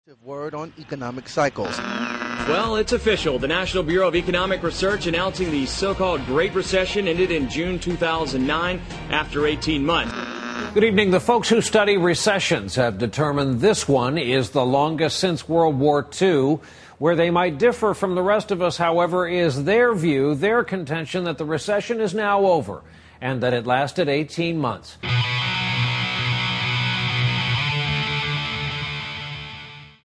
Word on economic cycles. Well, it's official. The National Bureau of Economic Research announcing the so-called Great Recession ended in June 2009 after 18 months. Good evening. The folks who study recessions have determined this one is the longest since World War II. Where they might differ from the rest of us, however, is their view, their contention that the recession is now over and that it lasted 18 months.